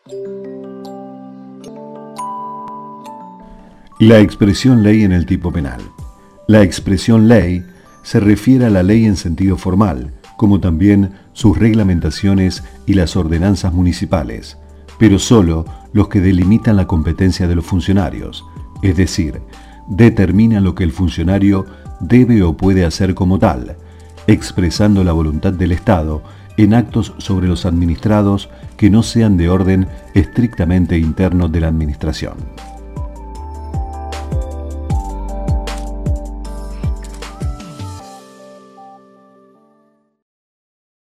La expresión ley en el tipo penal. La expresión ley se refiere a la ley en sentido formal, como también sus reglamentaciones y las ordenanzas municipales, pero solo los que delimitan la competencia de los funcionarios, es decir, determinan lo que el funcionario debe o puede hacer como tal, expresando la voluntad del Estado en actos sobre los administrados que no sean de orden estrictamente interno de la administración.